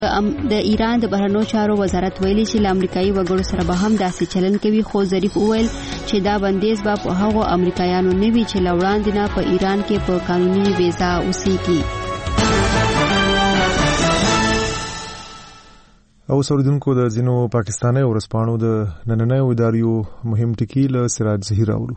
د ایران د بهرنیو چارو وزارت ویلي چې امریکایي وګړو سره به هم داسې چلن کوي، خو ظریف وویل چې دا بندیز به په هغو امریکایانو نه وي چې له وړاندې نه په ایران کې په قانوني ویزا اوسېږي. او سوریدونکو د ځینو پاکستاني ورځپاڼو د نننیو اداریو مهم ټکي له سراج ظهیر اورو.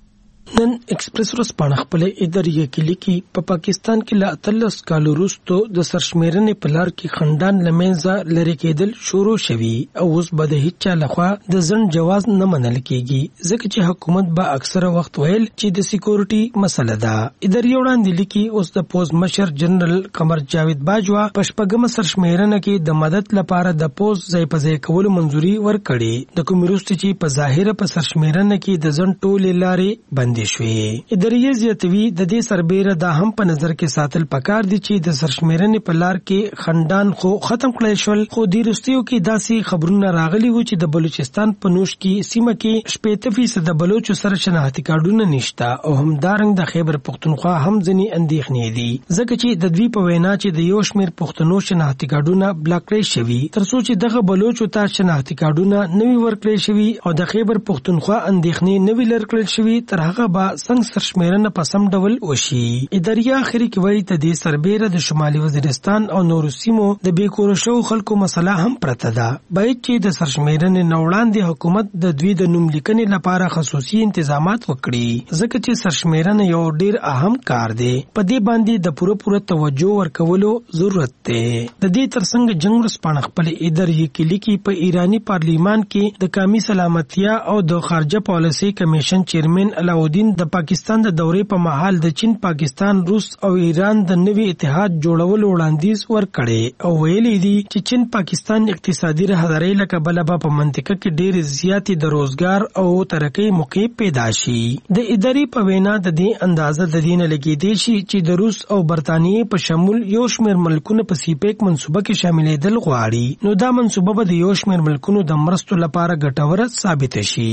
نن ایکسپریس ورځپاڼه خپل اداریه کې لیکي په پاکستان کې له 13 کالو وروسته د سرشمیرنې په لار کې خندان لمنځه لري کېدل شروع شوي او اوس به د هیڅ چا لخوا د ځن جواز نه منل کېږي، ځکه چې حکومت به اکثره وخت ویل چې د سکیورټي مسله ده. اداریه وړاندې لیکي اوس د پوز مشر جنرال قمر جاوید باجوا په شپږمه سرشمیرنه کې د مدد لپاره د پوز ځای په ځای کولو منځوري ورکړي، د کوم وروسته چې په ظاهره په سرشمیرنه کې د ځن ټولې لارې بندي شوي. اداریه زیاتوي د دې سربېره دا هم په نظر کې ساتل پکار دي چې د سرشمیرنې په لار کې خندان خو ختم کړل شول، خو د روسیو کې داسې خبرونه راغلي وو چې د بلوچستان په نوش کې سیمه کې 80% د بلوچو سره شناختی کارډونه نشته او همدارنګ د خیبر پختونخوا هم ځنې اندېښنې دي، ځکه چې د دوی په وینا چې د یو شمېر پښتنو شناختی کارډونه بلاک کړل شوي تر څو چې دغه بلوچو ته شناختی کارډونه نوي ورکړل شوي او د خیبر پختونخوا اندېښنې نوي لرکړل شوي تر هغه با څنګه سرشمیرنه په سم ډول وشي. اداریه اخري کې وایي ته د سربېره د شمالي وزیرستان او نورو سیمو د بیکور شو خلکو مسله هم پرته ده، باید چې د سرشمیرنې نوړاندې حکومت د دوی د نوم لیکنې لپاره خصوصي تنظیمات وکړي، ځکه چې سرشمیرنه یو ډیر اهم کار دی، په دې باندې د پوره توجه ورکولو ضرورت دی. د دې ترڅنګ جنگ ورځپاڼه خپل اداریه کې لیکي په ایرانی پارلیمان کې د قومي سلامتیا او د خارجه پالیسي کمیشن چیرمن علاؤالدین د پاکستان د دورې په مهال د چین، پاکستان، روس او ایران د نوي اتحاد جوړولو وړاندیز ورکړي او ویلي دي چې چین پاکستان اقتصادي راهداري لکه بل په منطقه کې ډېر زیاتې د روزګار او ترقۍ موقع پیدا شي. د ادارې په وینا د دې اندازه د دین لګیدي شي چې د روس او برتانیې په شمول یو شمېر ملکونه په سیپیک منصوبه کې شاملېدل غواړي، نو دا منصوبه به د یو شمېر ملکونو د مرستو لپاره ګټوره ثابت شي.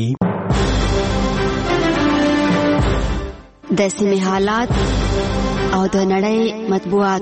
د سیمې حالات او د نړۍ مطبوعات.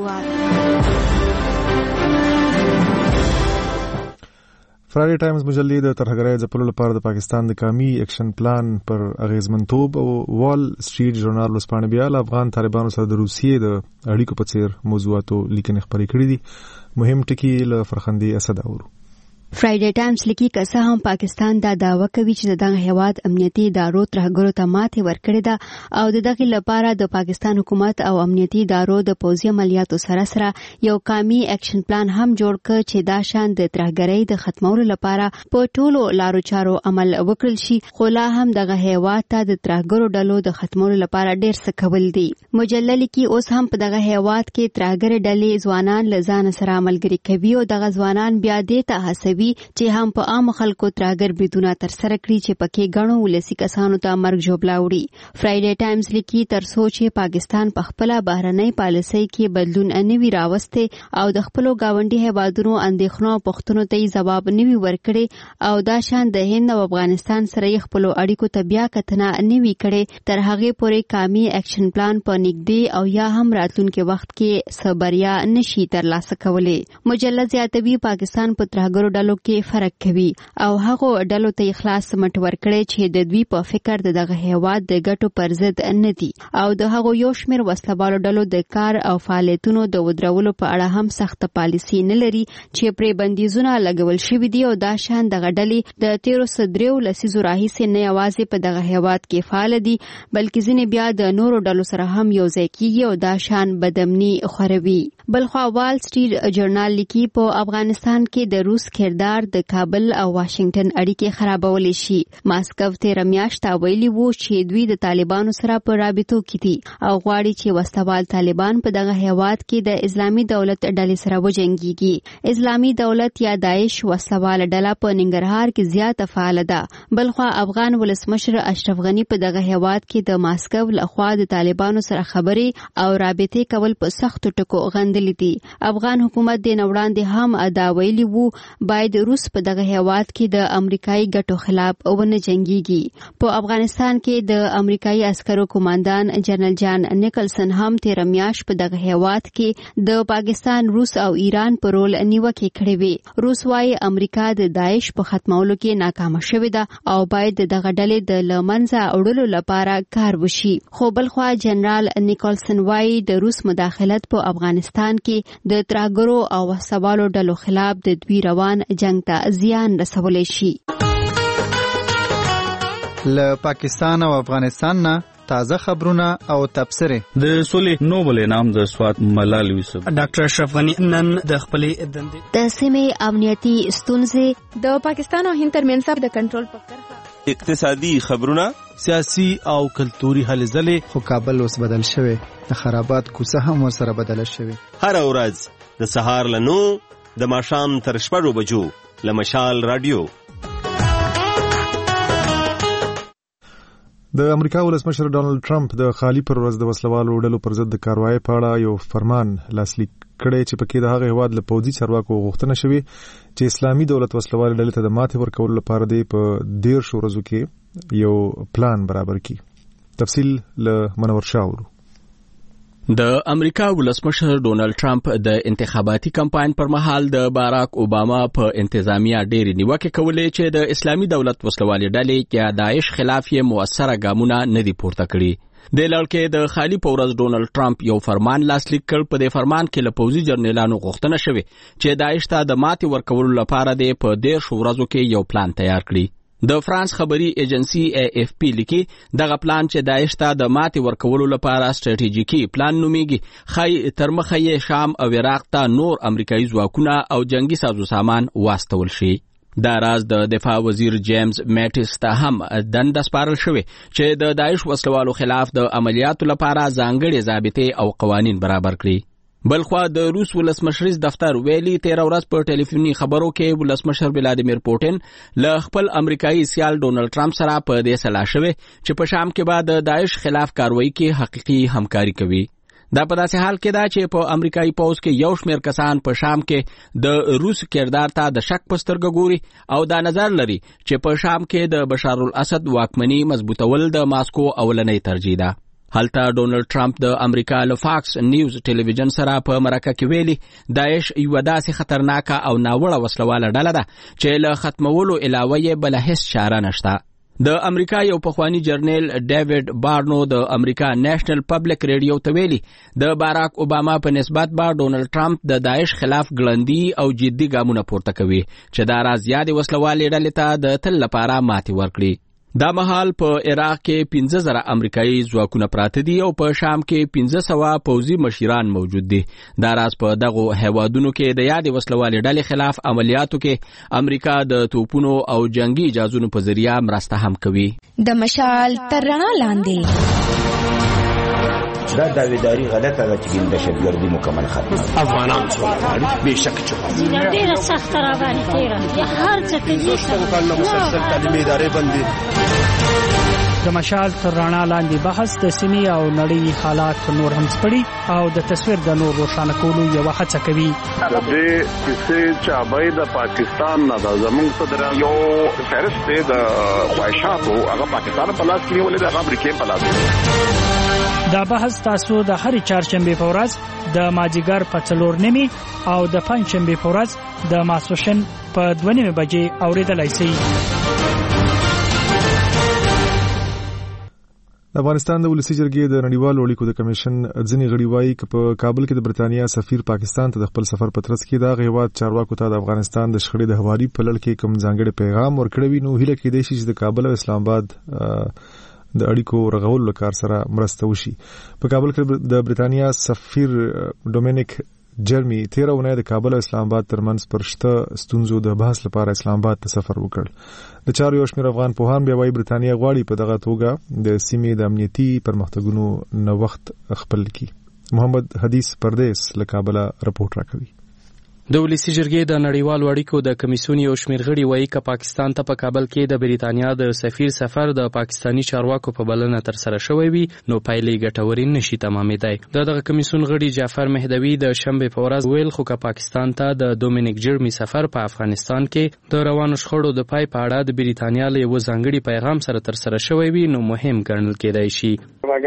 فرایډے ټایمز مجلې د ترهګرۍ ځپلو لپاره د پاکستان د قومي اکشن پلان پر اغیزمنتوب او وال سټریټ ژورنال ورځپاڼې بیا له افغان طالبانو سره د روسیې د اړیکو په څیر موضوعاتو لیکنې خپرې کړې دي. مهم ټکي له فرخندې اسد اورو. فرایډے ټایمز لیکي که څه هم پاکستان دا دعوه کوي چې دغه هیواد امنیتي ادارو ترهګرو ته ماتې ورکړې ده او د دغه لپاره د پاکستان حکومت او امنیتي ادارو د پوځي عملیاتو سره یو قومي اکشن پلان هم جوړ کړ چې دا شان د ترهګرۍ د ختمولو لپاره په ټولو لارو چارو عمل وکړل شي، خو لا هم دغه هیواد ته د ترهګرو ډلو د ختمولو لپاره ډېر څه کول دي. مجله لیکي اوس هم په دغه هیواد کې ترهګر ډلې ځوانان له ځان سره عملګري کوي او دغه ځوانان بیا دې ته هڅوي چې هم په عام خلکو ترهګر بریدونه ترسره کړي چې پکې ګڼو ولسي کسانو ته مرګ ژوبلا وړي. فرایډے ټایمز لیکي تر څو چې پاکستان په خپل بهرنۍ پالیسۍ کې بدلون نه وي راوسته او د خپل گاونډي هیوادونو اندېښنو او پوښتنو ته جواب نه وي ورکړي او دا شان د هند او افغانستان سره خپل اړیکو ته بیا کتنه نه وي کړي، تر هغه پورې قومي اکشن پلان په نږدې او یا هم راتلونکي وخت کې صبریا نشي ترلاسه کولای. مجله زیاتوي پاکستان په ترهګرو ډلو کې فرق کوي او هغه ډلو ته اخلاص مټ ورکړي چې د دوی په فکر دغه هیواد د ګټو پر ضد نه دي او د هغه یو شمېر وسلوالو ډلو د کار او فعالیتونو د ودرولو په اړه هم سخت پالیسي نه لري چې پرې بندیزونه لګول شوي دي او دا شان دغه ډلې د 13 لسیزو راهیسې نه یوازې په دغه هیواد کې فعال دي بلکې ځینې بیا د نورو ډلو سره هم یو ځای کیږي او دا شان بدامني خوروي. بلخوا وال سټریټ ژورنال لیکي په افغانستان کې د روس کردار د کابل او واشنگټن اړیکې خرابولی شي. ماسکو تیر میاشت ویلي وو چې دوی د طالبانو سره په رابطو کې دي او غواړي چې وسوال طالبان په دغه هیواد کې د اسلامي دولت ډلې سره وجنګيږي. اسلامي دولت یا داعش وسوال ډله په ننګرهار کې زیاته فعال ده. بلخوا افغان ولسمشر اشرف غنی په دغه هیواد کې د ماسکو لخوا د طالبانو سره خبرې او رابطې کول په سختو ټکو غندلي څرګندلې دي. افغان حکومت د نوړاندې هم ادا ویلي وو باید روس په دغه هیواد کې د امریکایي ګټو خلاف ونه جنګيږي. په افغانستان کې د امریکایي عسکرو کمانډان جنرال جان نیکلسن هم تیر میاشت په دغه هیواد کې د پاکستان، روس او ایران په رول نیوکه کړې وي. روس وايي امریکا د داعش په ختمولو کې ناکامه شوې ده او باید دغه ډلې د لمنځه وړلو لپاره کار وشي. خو بلخوا جنرال نیکلسن وايي د روس مداخلت په افغانستان کې د ترهګرو او سوالو ډلو خلاف د دوی روان جنگ ته زیان رسولی شي. له پاکستان او افغانستان نه تازه خبرونه او تبصره. د سولې نوبل انعام د سوات ملال یوسف ډاکټر اشرف غنی نن د خپلې دندې د سیمې امنیتي ستونزې، د پاکستان او هند ترمنځ د کنټرول په کرښه، اقتصادي خبرونه، سیاسي او کلتوري هلې ځلې. خو کابل اوس بدل شوی، د خرابات کوڅه هم ورسره بدله شوی. هر ورځ د سهار له 9 د ماښام تر 6 بجو له مشال رادیو. د امریکا ولسمشر ډونالد ټرمپ د خالی پر ورځ د وسلوالو ډلو پر ضد د کاروایی په اړه یو فرمان لاسلیک کړی چې پکې د هغه هیواد له پوځي چارواکو غوښتنه شوې چې اسلامي دولت وسلوال ډلې ته د ماتې ورکولو لپاره دی په 10 ورځو کې یو پلان برابر کړي. تفصیل له منور شاورو. د امریکا ولسمشر ډونالد ټرمپ د انتخاباتي کمپاین پر مهال د باراک اوباما په انتظامیه ډېری نیوکې کولې چې د اسلامي دولت وسلوالې ډلې یا داعش خلاف یې موثره ګامونه نه دي پورته کړي. د لړکې د خالی په ورځ ډونالد ټرمپ یو فرمان لاسلیک کړ. په دې فرمان کې له پوځي جرنیلانو غوښتنه شوې چې داعش ته د ماتې ورکولو لپاره د په 10 ورځو کې یو پلان تیار کړي. د فرانس خبري ایجنسی AFP لیکي دغه پلان چې داعش ته د ماتې ورکولو لپاره ستراتیژیکي پلان نومیږي. خای تر مخه یې شام او عراق ته نور امریکایي ځواکونه او جنگي سازو سامان واستول شي. دا راز د دفاع وزیر جیمز میټس ته هم دنده سپارل شوې چې د داعش وسلوالو خلاف د عملیاتو لپاره ځانګړي ضابطې او قوانین برابر کړي. بلخوا د روس ولسمشریز دفتر ویلي 13 ورځ په ټلیفوني خبرو کې ولسمشر ولادیمیر پوټین له خپل امریکایي سیال ډونالد ټرمپ سره په دې سلا شوی چې په شام کې بعد د داعش خلاف کاروایی کې حقيقي همکاري کوي. دا په داسې حال کې دا چې په امریکایي پوز کې یو شمېر کسان په شام کې د روس کردار ته د شک پسترګ ګوري او دا نظر لري چې په شام کې د بشار الاسد واکمني مضبوطول د ماسکو اولنۍ ترجیح ده. هلته ډونالد ټرمپ د امریکا له فاکس نیوز ټلویزیون سره په مرکه کې ویلي داعش یو داسې خطرناکه او ناوړه وسلواله ډله ده چې له ختمولو علاوه یې بل هیڅ چاره نشته. د امریکا یو پخوانی جرنیل ډیوډ بارنو د امریکا نېشنل پبلک ریډیو ته ویلي د باراک اوباما په نسبت به ډونالد ټرمپ د داعش خلاف ګړندي او جدي ګامونه پورته کوي چې دا راز زیاتې وسلوالې ډلې ته د تل لپاره ماتې ورکړي. دا مهال په عراق کې 15,000 امریکایي ځواکونه پراته دي او په شام کې 1500 پوځي مشیران موجود دي. دا راز په دغه هیوادونو کې د یادې وسلوالې ډلې خلاف عملیاتو کې امریکا د توپونو او جنگي جهازونو په ذریعہ مرسته هم کوي. د مشال تر رڼا لاندې دا داویداری غلطه ده چې دهشتګردي مکمل ختمه. افغانان څوک بهشکه چې ډېره سخته راغلې تیره هر څه کوي څنګه مسلسل تعلیمي ادارې بندي. د مشال تر رڼا لاندې بحث د سیمې او نړۍ حالات نور هم سپړي او د تصویر د نور روښانه کولو یو هڅه کوي. د دې کیسې چې ابای د پاکستان نه د زمونږ صدر یو فهرست د خواهشاتو هغه پاکستان په لاس کې ولې د امریکای په لاس. دا بحث تاسو د هر چهارشنبه په ورځ د ماجیګر په 4:30 او د پنځشنبه په ورځ د ماسوشن په 2:30 بجې اوریدلای شئ. افغانستان د ولسی جرګې د نړیوالو اړیکو د کمیشن ځینې غړي وایي چې په کابل کې د برتانیا سفیر پاکستان ته د خپل سفر په ترڅ کې د هیواد چارواکو ته د افغانستان د شخړې د هواري په لړ کې کوم ځانګړي پیغام ورکړی نو هیله کېدای شي چې د کابل او اسلام آباد د اړیکو رغولو لپاره سره مرسته وشي. په کابل کې د برتانیا سفیر ډومینیک جرمی 13 اونۍ د کابل او اسلام آباد ترمنځ پر شته ستونزو د بحث لپاره اسلام آباد ته سفر وکړ. د چارو یو شمېر افغان پوهان بیا وايي برتانیا غواړي په دغه توګه د سیمې د امنیتي پرمختګونو نوښت خپل کړي. محمد حدیث پردیس له کابل رپورټ راکوي. د ولسی جرګې د نړیوالو اړیکو د کمیسیون یو شمېر غړي وایي چې پاکستان ته په کابل کې د بریتانیا د سفیر سفر د پاکستانی چارواکو په بلنه تر سره شوی وي نو پایلې ګټورې نشي تمامېدای. دغه کمیسیون غړي جعفر مهدوی د شنبه په ورځ ویل خو که پاکستان ته د دومینیک جرمی سفر په افغانستان کې د روانو شخړو د پای په اړه د بریتانیا له یو ځانګړي پیغام سره تر سره شوی وي نو مهم ګڼل کېدای شي.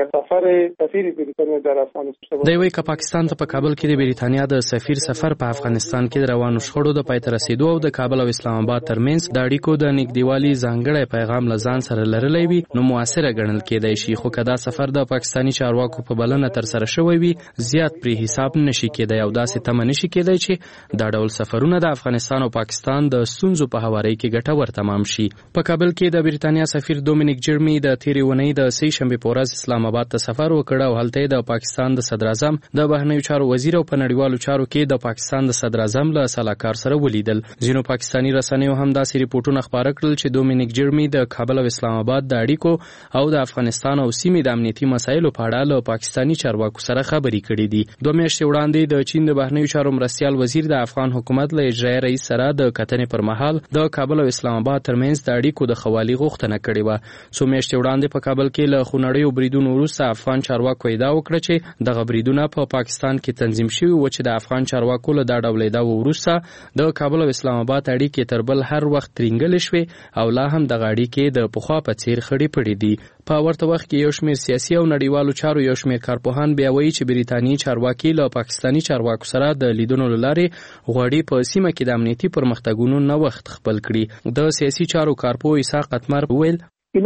دی وایي که پاکستان ته په کابل کې د بریتانیا د سفیر سفر په افغانستان کې د روانو شخړو د پای ته رسیدو او د کابل او اسلام آباد ترمنځ د اړیکو د نږدېوالي ځانګړی پیغام له ځان سره لرلی وي نو موثره ګڼل کېدای شي. خو که دا سفر د پاکستانی چارواکو په بلنه تر سره شوی وي زیات پرې حساب نشي کېدای او داسې تمه نشي کېدای چې دا ډول سفرونه د افغانستان او پاکستان د ستونزو په هواري کې ګټور تمام شي. په کابل کې د بریتانیا سفیر دومینیک جرمی د تیرې اونۍ د سې شنبې په ورځ اسلام آباد ته سفر وکړ او هلته د پاکستان د صدر اعظم د بهرنیو چارو وزیر او په نړیوالو چارو کې د پاکستان د صدر اعظم له سلاکار سره ولیدل. ځینو پاکستانی رسنیو هم داسې ریپورتونه خپاره کړل چې دومینیک جرمی د کابل او اسلام آباد د اړیکو او د افغانستان او سیمې د امنیتي مسایلو په اړه له پاکستانی چارواکو سره خبرې کړې دي. 2 میاشتې وړاندې د چین د بهرنیو چارو مرستیال وزیر د افغان حکومت له اجرایي رئیس سره د کتنې پر مهال د کابل او اسلام آباد ترمنځ د اړیکو د خوالي غوښتنه کړې و. څو میاشتې وړاندې په کابل کې له خونړیو بریدونو وروسته افغان چارواکو ادعا وکړه چې دغه بریدونه په پاکستان کې تنظیم شوي و چې د افغان چارواکو له دا ډول ادعاو وروسته د کابل او اسلام آباد اړیکې تر بل هر وخت ترینګلې شوې او لا هم دغه اړیکې د پخوا په څیر خړې پړې دي. په ورته وخت کې یو شمېر سیاسي او نړیوالو چارو یو شمېر کارپوهان بیا وایي چې بریتانیایی چارواکي له پاکستانی چارواکو سره د لیدنو له لارې غواړي په سیمه کې د امنیتي پرمختګونو نوښت خپل کړي. د سیاسي چارو کارپوه اسحاق قطمر ویل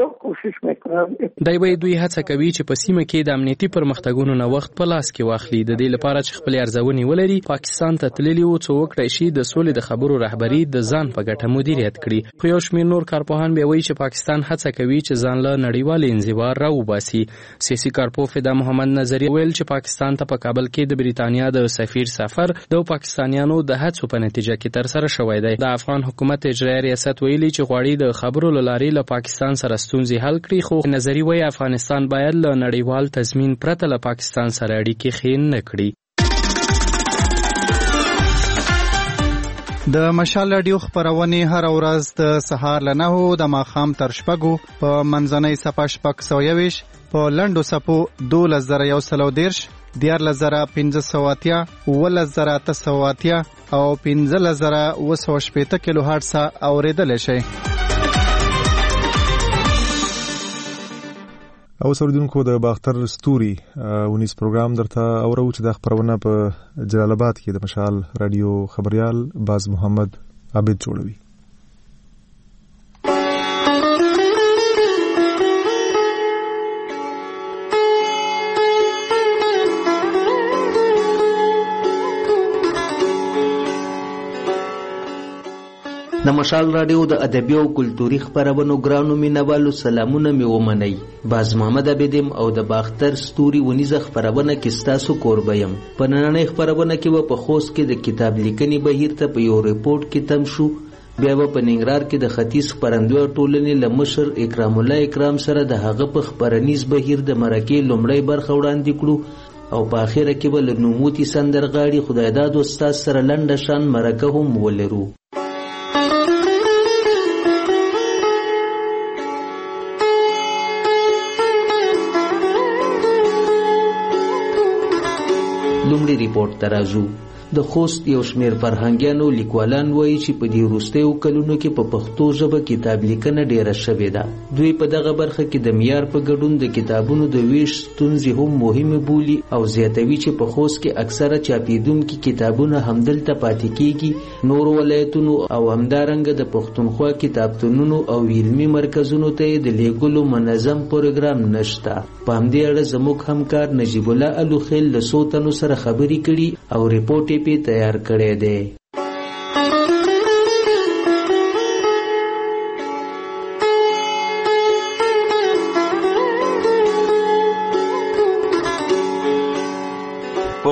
دی وایي دوی هڅه کوي چې په سیمه کې د امنیتي پرمختګونو نوښت په لاس کې واخلي د دې لپاره چې خپل ارزونې ولري. پاکستان ته تللی و څو وکړای شي د سولې د خبرو رهبري د ځان په ګټه مدیریت کړي. خو یو شمېر نور کارپوهان بیا وایي چې پاکستان هڅه کوي چې ځان له نړیوال انزوا راوباسي. سیاسي کارپوه فدا محمد نظری ویل چې پاکستان ته په کابل کې د بریتانیا د سفیر سفر د پاکستانیانو د هڅو په نتیجه کې تر سره شوی دی. د افغان حکومت اجرایي ریاست ویلي چې غواړي د خبرو له لارې له پاکستان سره ستونزې حل کړي. خو نظری وایي افغانستان باید له نړیوال تضمین پرته له پاکستان سره اړیکې ښې نه کړي. د مشال رادیو خبرونه هر ورځ د سهار له 9 د ماښام تر 6 په منځنۍ صفه 620 په لنډو صفو 2110 14580 11880 او 15980 کیلو هرتز اوریدل شي. او سردونکو د باختر ستوري ونیس پروګرام درته اورو چې د خبرونه په جلال آباد کې د مشال رادیو خبريال باز محمد عابد جوړوي. د مشال رادیو د ادبي او کلتوري خبرونو ګرانو مینوالو سلامونه می ومنئ. باز محمد عبدم او د باختر ستوري ونیزه خبرونه کې ستاسو کوربیم. په نننۍ خبرونه کې په خوست کې د کتاب لیکنې بهیر ته په یو ریپورت کې تم شو. بیا په ننګرهار کې د ختیځ خبرندوی ټولنې له مشر اکرام الله اکرام سره د هغه په خبرنیز بهیر د مرکې لومړی برخه وړاندې کړو او په اخره کې به له نوموتي سندرغاړي خدایداد استاد سره لنډه شان مرکه هم ولرو. لومړی ریپورت ته راځو. د خوست یو شمېر فرهنګیانو لیکوالان وایي چې په دې وروستیو کلونو کې په پښتو ژبه کتاب لیکنه ډېره شوې ده. دوی په دغه برخه کې د معیار په ګډون د کتابونو د ویش ستونزې هم مهمه بولي او زیاتوي چې په خوست کې اکثره چاپېدونکي کتابونه همدلته پاتې کېږي. نور ولایتونو او همدارنګه د پښتونخوا کتابتونونو او علمي مرکزونو ته د لیږلو منظم پروګرام نشته. په همدې اړه زموږ همکار نجیب الله الوخیل له څو تنو سره خبرې کړي او ریپورټ په تیار کړی دی. په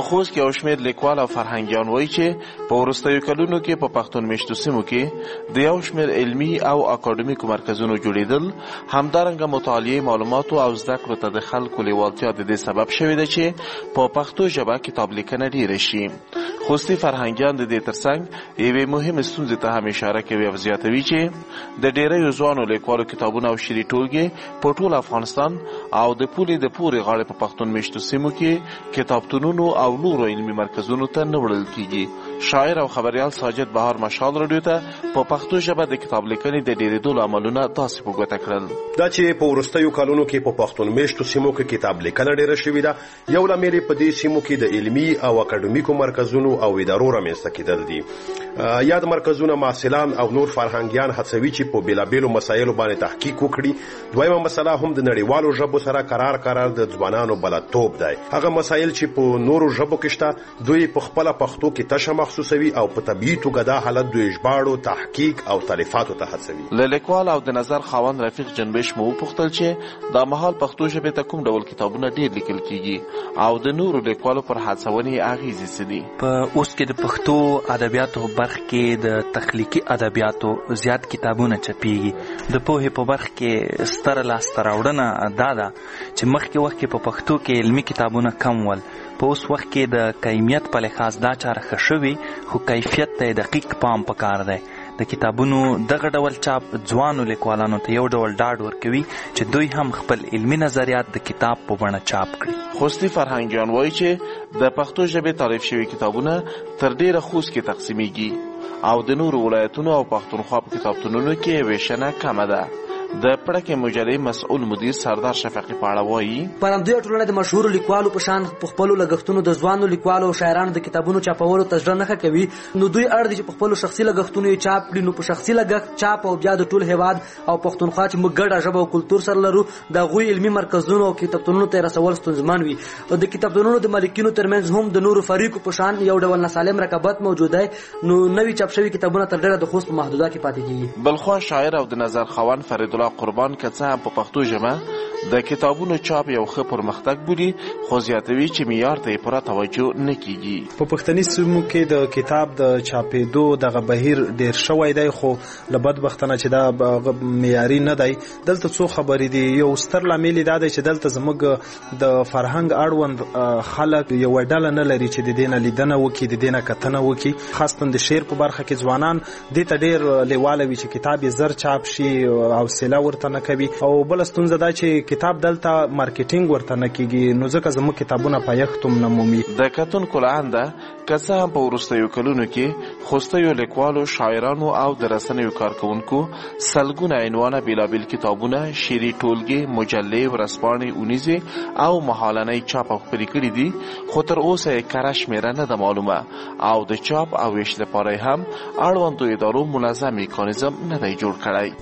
خوست کې یو شمېر لیکوال او فرهنګیان وایي چې په وروستیو کلونو کې په پښتون میشتو سیمو کې د یو شمېر علمي او اکاډمیکو مرکزونو جوړېدل، همدارنګه مطالعې، معلوماتو او زده کړو ته د خلکو لیوالتیا د دې سبب شوې ده چې په پښتو ژبه کتاب لیکنه ډېره شي. خوستي فرهنګیان د دې ترڅنګ یوې مهمې ستونزې ته هم اشاره کوي او زیاتوي چې د ډېریو ځوانو لیکوالو کتابونه او شعري ټولګې په ټول افغانستان او د پولې د پورې غاړې په پښتون میشتو سیمو کې کتابتونونو او نورو علمي مرکزونو ته نه وړل کیږي. شاعر او خبریال ساجد بهار مشال رادیو ته په پښتو ژبه د کتاب لیکنې د ډېرېدو لاملونه داسې په ګوته کړل. دا چې په وروستیو کلونو کې په پښتون میشتو سیمو کې کتاب لیکنه ډېره شوې ده، یو لامل یې په دې سیمو کې د علمي او اکاډمیکو مرکزونو او ادارو رامنځته کېدل دي. یاد مرکزونه محصلان او نور فرهنګیان هڅوي چې په بېلابېلو مسایلو باندې تحقیق وکړي. دویمه مسله هم د نړیوالو ژبو سره قرار د ځوانانو بلدتوب دی. هغه مسایل چې په نورو ژبو کې شته دوی په خپله پښتو کې تشه محسوسوي او په طبیعي توګه دا حالت دوی ژباړو، تحقیق او تالیفاتو ته هڅوي. له لیکوال او د نظر خاوند رفیق جنبش مو وپوښتل چې دا مهال پښتو ژبې ته کوم ډول کتابونه ډېر لیکل کیږي او د نورو لیکوالو پر هڅونې اغیزې څه دي. په اوس کې د پښتو ادبیاتو برخه کې د تخلیقي ادبیاتو زیات کتابونه چاپیږي. د پوهې په برخه کې ستره لاسته راوړنه دا ده چې مخکې وخت کې په پښتو کې علمي کتابونه کم ول، په اوس وخت کې د کیمیت په لحاظ دا چاره ښه شوې، خو کیفیت ته دقیق پام پکار دی. د کتابونو دغه ډول چاپ ځوانو لیکوالانو ته یو ډول ډاډ ورکوي چې دوی هم خپل علمي نظریات د کتاب په بڼه چاپ کړي. خوستي فرهنګیان وایي چې د پښتو ژبې تعریف شوي کتابونه تر ډېره خوست کې تقسیمیږي او د نورو ولایتونو او پښتونخوا په کتابتونونو کې ویشنه کمه ده. د پړکې مجلې مسؤل مدیر سردار شفقي پاړه وایي پرمختیا ټولنه د مشهور لیکوالو په شان په خپل لګښتونو د ځوانو لیکوالو او شاعرانو د کتابونو چاپولو ته ځنه نه کوي، نو دوی اړ دي چې په خپل شخصي لګښتونو یې چاپ کړي. نو په شخصي لګښت چاپ او بیا د ټول هیواد او پښتونخوا چې موږ ګډه ژبه او کلتور سره لرو د غوي علمي مرکزونو او کتابتونونو ته رسول ستونزمن وي. او د کتابتونونو د مالکینو ترمنځ هم د نورو فریقو په شان یو ډول ناسالم رقابت موجود دی، نو نوي چاپ شوي کتابونه تر ډېره د خوست په محدوده کې پاتې کیږي. بلخوا شاعر او د نظر خوان فرید الله قربان کڅ هم په پښتو ژبه د کتابونو چاپ یو ښه پرمختګ بولي، خو زیاتوي چې معیار ته پوره توجه نه کیږي. په پښتني سیمو کې د کتاب د چاپېدو دغه بهیر ډیر شوی دی، خو له بدبختانه چې دا معیاري نه دی. دلته څو خبرې دي. یو ستر لامل دا دی چې دلته زموږ د فرهنګ اړوند خلک یو ډله نه لري چې د دې نه لیدنه وکړي، د دې نه کتنه وکړي. خاصتاً د شعر په برخه کې ځوانان دې ته ډېر لیواله وي چې کتاب یې زر چاپ شي، حوصله ورته نه کوي. او بله ستونزه دا چې کتاب دلته مارکیټینګ ورته نه کیږي، نو ځکه زموږ کتابونه پایښت هم نه مومي. د کتونکو له انده که څه هم په وروستیو کلونو کې خوستیو لیکوالو، شاعرانو او د رسنیو کارکوونکو سلګونه عنوانه بېلابېل کتابونه، شعري ټولګې، مجلې، ورځپاڼې، اونیزې او مهالنۍ چاپ او خپرې کړي دي، خو تر اوسه یې کره شمېره نه ده معلومه او د چاپ او ویش لپاره هم اړوندو ادارو منظم میکانیزم نه دی جوړ کړی.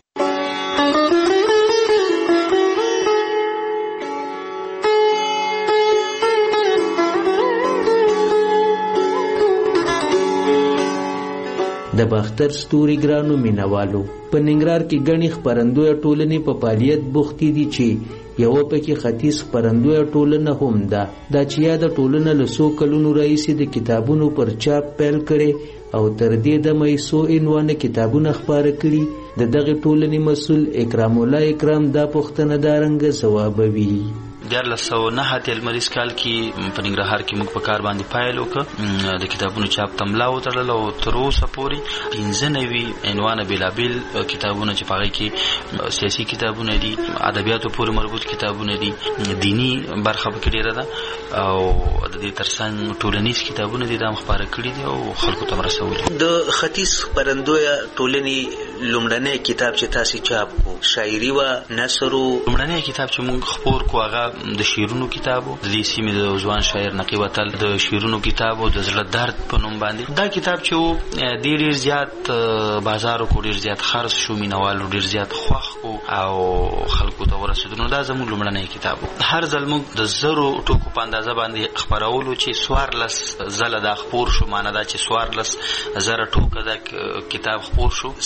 د باختر ستوري ګرانو مینوالو په ننګرهار کې ګڼې خپرندویه ټولنې په فعالیت بوختې دي چې یوه پکې ختیځ خپرندویه ټولنه هم ده. دا چې یاده ټولنه له څو کلونو راهیسې د کتابونو پر چاپ پیل کړی او تر دې دمه یې څو عنوانه کتابونه خپاره کړي. د دغې ټولنې مسؤل اکرام الله اکرام دا پوښتنه دارنګه ځوابوي. 1409 المریز کال کې په ننګرهار کې موږ په کار باندې پایل وکړ. د کتابونو چاپ ته ملا وتړله او تر اوسه پورې 95 عنوانه بېلابېل کتابونه چې په هغې کې سیاسي کتابونه دي، ادبیاتو پورې مربوط کتابونه دي، دینی برخه پکې ډېره ده او د دې ترڅنګ ټولنیز کتابونه دي دا هم خپاره کړي دي او خلکو ته رسولي. د ختیځ خپرندویه ټولنې لومړنی کتاب چې تاسې چاپ کړو شاعري وه، نثر و؟ لومړنی کتاب چې موږ خپور کړو هغه د شعرونو کتابو، د دې سیمې د ځوان شاعر نقیب اتل د شعرونو کتابو د زړه درد په نوم باندې. دا کتاب چې ډېر زیات بازار کو ډېر زیات خرڅ شو، مینوالو ډېر زیات خوښ کو او خلکو ته ورسېدو. نو دا زموږ لومړنی کتاب و. هر ځل موږ د زرو ټوکو په اندازه باندې خپرولو چې 14 ځله دا خپور شو، معنی دا چې 14 زره ټوکه دا کتاب خپور شو. څه وجه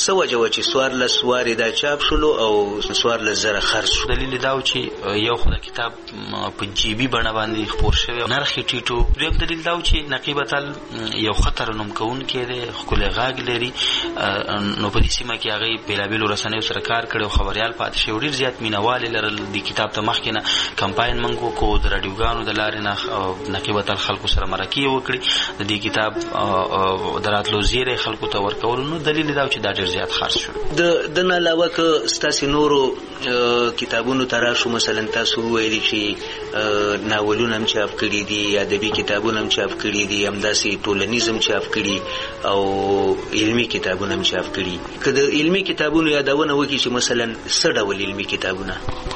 و چې 14 وارې دا چاپ شولو او 14,000 خرڅ شو. دلیل دا و چې یو خو د کتاب په جیبي بڼه باندې خپور شوی نرخ یې ټیټو. دویم دلیل دا و چې نقیب اتل یو خطر نوم کوونکی دی، ښکلی غږ لري، نو په دې سیمه کې هغه بیلابیلو رسنیو سره کار کړی او خبریال پاتې شوی. ډېر زیات مینوال لرل. د کتاب ته مخکې نه کمپاین موږ وکړو، د راډیوګانو د لارې نه نقیب اتل خلکو سره مرکې وکړي د دې کتاب د راتلو زیری خلکو ته ورکولو. نو دلیل دا و چې دا ډېر زیات خرڅ شو. د نه علاوه که ستاسې نورو کتابونو ته راشو، مثلا تاسو وویلي چې ناولونه هم چاپ کړي دي، ادبي کتابونه هم چاپ کړي دي، همداسې ټولنیز هم چاپ کړي او علمي کتابونه هم چاپ کړي. که د علمي کتابونو یادونه وکړي چې مثلا څه ډول علمي کتابونه؟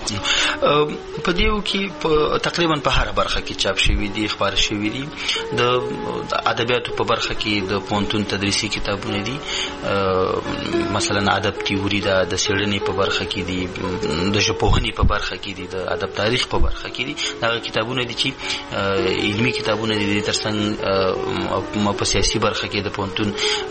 په دیو کې تقریبا په هر برخه کې چاپ شوي دي، خبر شوي دي. د ادبیاتو په برخه کې د پوهنتون تدریسي کتابونه دي، مثلا ادب تیوري ده، د څېړنې په برخه کې دي، د ژبپوهنې په برخه کې دي، د ادب تاریخ په برخه کې دي. دا کتابونه دي چې علمي کتابونه دي. ترڅنګ په سیاسي برخه کې د پوهنتون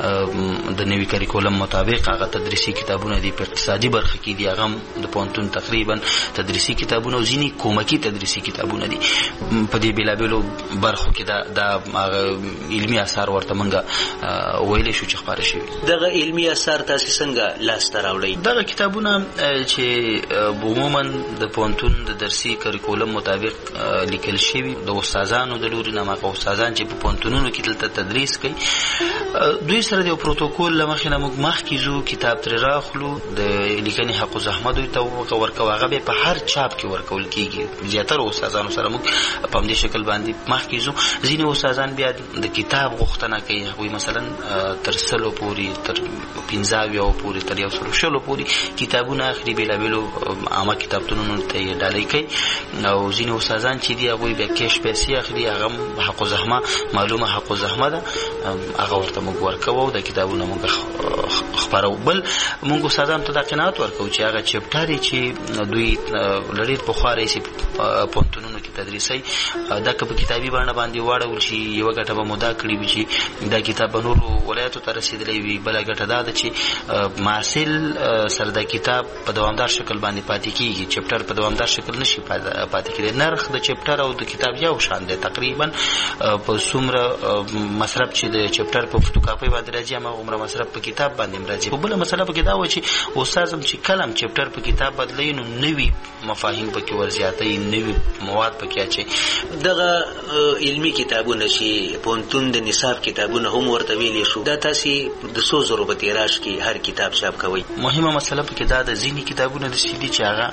د نوي کریکولم مطابق هغه تدریسي کتابونه دي. په اقتصادي برخه کې دي هغه د پوهنتون تقریبا تدریسي کتابونه او ځینې کومکي تدریسي کتابونه دي. په دې بیلابیلو برخو کې دا علمي اثار ورته منګه ویلې شو چې خبره شوي. دغه علمي اثار تاسو څنګه لاسته راوړئ؟ دغه کتابونه چې عموما د پوهنتون د درسي کریکولم مطابق لیکل شوي د استادانو د لوري نه، هغه استادان چې په پوهنتونونو کې دلته تدریس کوي، دوی سره د پروتوکول له مخې نه موږ مخکې ځو، کتاب ترې راخلو، د لیکنې حق الزحمت دوی ته ورکوو، هغه به په هر چاپ کې ورکول کېږي. زیاتره استادانو سره موږ په همدې شکل باندې مخکې ځو. ځینې استادان بیا د کتاب غوښتنه کوي، هغوی مثلا تر 100 پورې، تر 15 پورې، تر 120 پورې کتابونه اخلي، بیلابیلو عامه کتابتونونو ته یې ډالۍ کوي. او ځینې استادان چې دي هغوی بیا کیش پیسې اخلي، هغه حق الزحمه معلومه حق الزحمه ده، هغه ورته موږ ورکوو، د کتابونه موږ خپرو. بل موږ استادانو ته دا قناعت ورکوو چې هغه چپټر چې دوی لړیر پخوا رئیسي پوهنتونونو کې تدریسي، دا که په کتابي بڼه باندې واړول شي، یوه ګټه به مو دا کړې وي چې دا کتاب به نورو ولایتو ته رسېدلی وي. بله ګټه دا ده چې محصل سره دا کتاب په دوامدار شکل باندې پاتې کېږي، چپټر په دوامدار شکل نشي پاتې کېدی. نرخ د چپټر او د کتاب یو شان دی تقریبا. په څومره مصرف چې د چپټر په فوټوکاپي باندې راځي، هماغومره مصرف په کتاب باندې هم راځي. خو بله مسله پکې دا وه چې استاد هم چې کله هم چپټر په کتاب بدلوي، نو نوي مفاهیم پکې ورزیاتوي، نوي مواد پکې اچوي. دغه علمي کتابونه چې پوهنتون د نصاب کتابونه هم ورته ویلې شو، دا تاسې د څو زرو په تیراژ کې هر کتاب چاپ کوئ؟ مهمه مسله پکې دا د ځینې کتابونه داسې دي چې هغه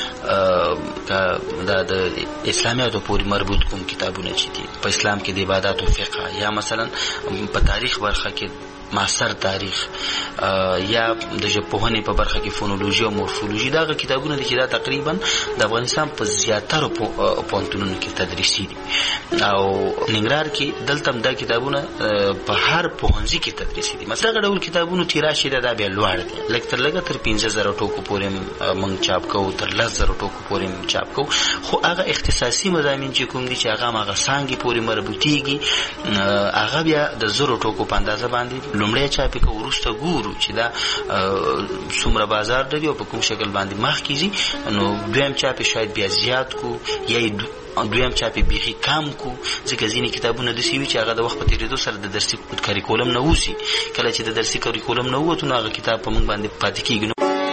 د اسلامیاتو پورې مربوط کوم کتابونه چې دي، په اسلام کې د عبادت او فقه، یا مثلا په تاریخ برخه کې معاصر تاریخ، یا د ژبپوهنې په برخه کې فونولوژي او مورفولوژي. دغه کتابونه دي چې دا تقریبا د افغانستان په زیاترو پوهنتونونو کې تدریسي دي. او ننګرهار کې دلته هم دا کتابونه په هر پوهنځي کې تدریسي دي. مثلا دغه ډول کتابونو تیراژ چې دا بیا لوړ دی، لږ تر لږه تر 15,000 ټوکو پورې موږ چاپ کوو، تر 10,000 ټوکو پورې چاپ کوو. خو هغه اختصاصي مضامین چې کوم دي چې هغه څانګې پورې مربوطېږي، هغه بیا د 1000 ټوکو په اندازه باندې لومړی چاپ کوو، وروسته ګورو چې دا څومره بازار لري او په کوم شکل باندې مخکې ځي. نو دویم چاپ شاید بیا زیات کو، یا دویم چاپ بیخي کم کو، ځکه ځینې کتابونه داسې وي چې هغه د وخت په تېرېدو سره د درسي کریکولم نه وځي. کله چې د درسي کریکولم نه ووتو، نو هغه کتاب په موږ باندې پاتې کېږي.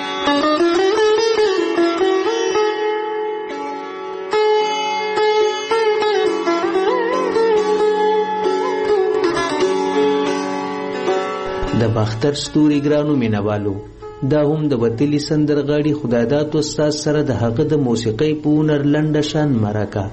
د باختر ستوري ګرانو مینوالو، دا هم د وتلي سندرغاړي خداداد استاد سره د هغه د موسیقۍ په هنر لنډه شان مرکه.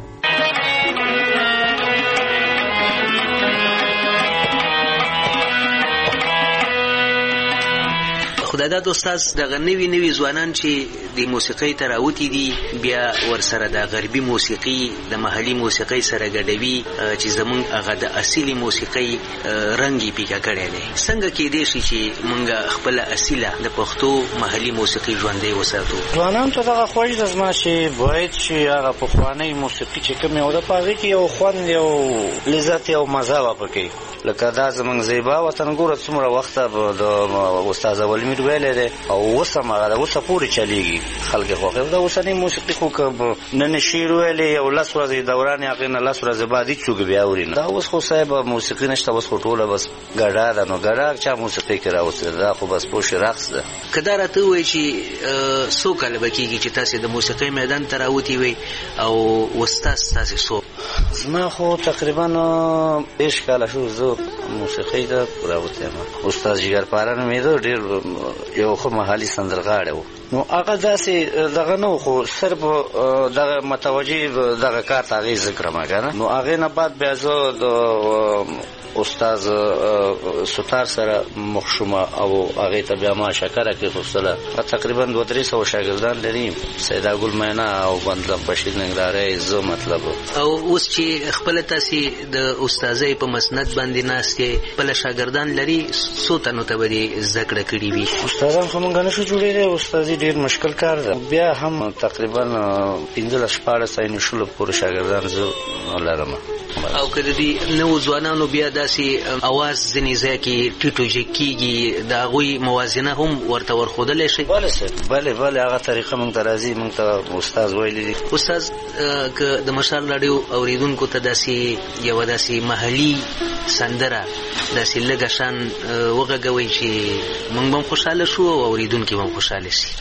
خداداد استاد دغه نوي ځوانان چې د موسیقۍ ته راوتي دي، بیا ورسره د غربي موسیقي د محلي موسیقۍ سره ګډوي چې زمونږ هغه د اصلي موسیقۍ رنګ یې پیکه کړی دی. څنګه کېدی شي چې مونږ خپله اصیله د پښتو محلي موسیقي ژوندۍ وساتو؟ ځوانانو ته دغه خوښ ده زما چې باید چې هغه پخوانۍ موسیقي چې کومې وه، په هغې کې یو خوند، یو لذت، یو مزه وه پکې. لکه دا زمونږ زیبا وطن، ګوره څومره وخته د استاد اولمیر شعر ویلې ده او اوس هم هغه د اوسه پورې چلیږي خلک خوښوي. د اوسنۍ موسیقي خو که نن شعر ویلې یو 10 ورځې دوران هغې نه 10 ورځې بعد هېڅوک بیا اوري نه. دا اوس خو صاحب موسیقي نشته، اوس خو ټوله بس ګډا ده. نو ګډا چا موسیقي کې راوستې دا خو بس پوه شي رقص ده. که دا راته ووایي چې څو کاله به کېږي چې تاسې د موسیقۍ میدان ته راوتي وئ او استاد ستاسې څو؟ زما خو تقریبا 20 کاله شو زه موسیقۍ ته راوتی یم. استاد جګرپاره نومېده، ډېر یو ښه محلي سندرغاړی و. نو هغه داسې دغه نه و، خو صرف دغه متوجه دغه کار ته هغې زه کړم که نه. نو هغې نه بعد بیا زه د استاد ستار سره مخ شوم او هغې ته بیا ما شکره کېښودله. تقریبا 200-300 شاګردان لري، سیدا ګل مینا او بندلم بشیر ننګرهاری زه مطلب. او اوس چې خپله تاسې د استاذۍ په مسند باندې ناست یې، خپله شاګردان لري، څو تنو ته به دې زده کړه کړې وي؟ استادان خو موږ نه شو جوړېدی، استادي ډېر مشکل کار ده. بیا هم تقریبا 15-16 شلو پورې شاګردان زه لرم. او که د دې نوو ځوانانو بیا داسې اواز ځینې ځای کې ټیټو جګ کېږي، د هغوی موازنه هم ورته ورښودلی شئ؟ بلې هغه طریقه موږ ته راځي، موږ ته استاد ویلی دي. استاد که د مشال راډیو اورېدونکو ته داسې یوه داسې محلي سندره داسې لږه شان وغږوئ چې موږ به هم خوشحاله شو او اورېدونکي به هم خوشحاله شي.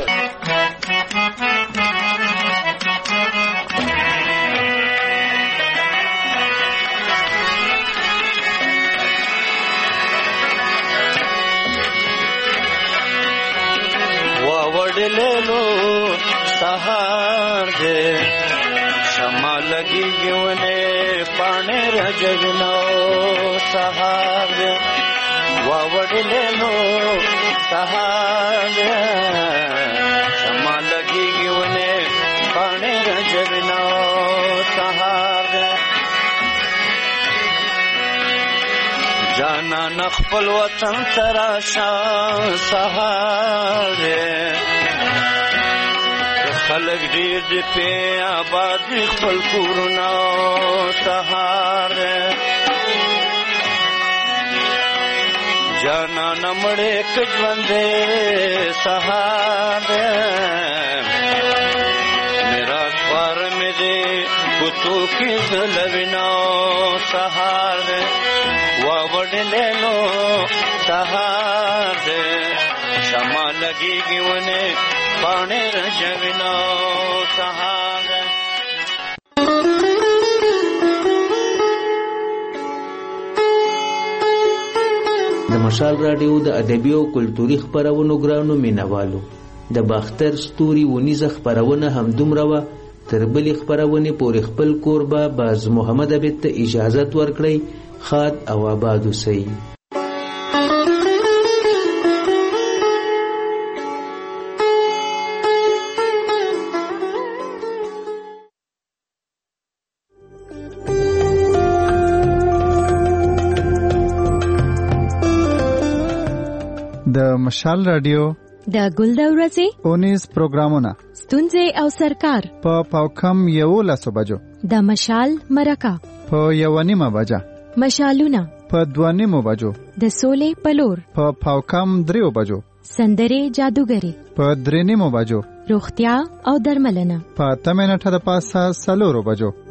وړلو سهار دې شمع لګي ونه پانه رجنو سهار دې وړلو سهار دې شمع لګي ونه پانه رجنو سهار دې جانا نخپل وطن تراشا سهار دې خلق ډېر دې په آباد خپل کورونه سهار جانا نه مړې که ژوندې سهار میرا خوار مې دې کوڅو کې زلوینو سهار واوډلې نو سهار شمع لګيږي ونه پاڼې رژوینو سهار د مشال راډیو د ادبي او کلتوري خبرونو ګرانو مینوالو، د باختر ستوري ونیزه خبرونه همدومره وه. تر بلې خبرونې پورې خپل کوربه باز محمد عبید ته اجازت ورکړئ. خاد او آباد اوسئ. د مشال رادیو د ګل د ورځې 19 پروګرامونه ستونزې او سرکار په پاوکم 11 بجو، د مشال مرکه په 1:30 بجه، مشالونه په 2:30 بجو، د سولې پلور په پاوکم 3 بجو، سندرې جادوګری په 3:30 بجو، روغتیا او درملنه په 8 منټه د پاسه 4 بجو،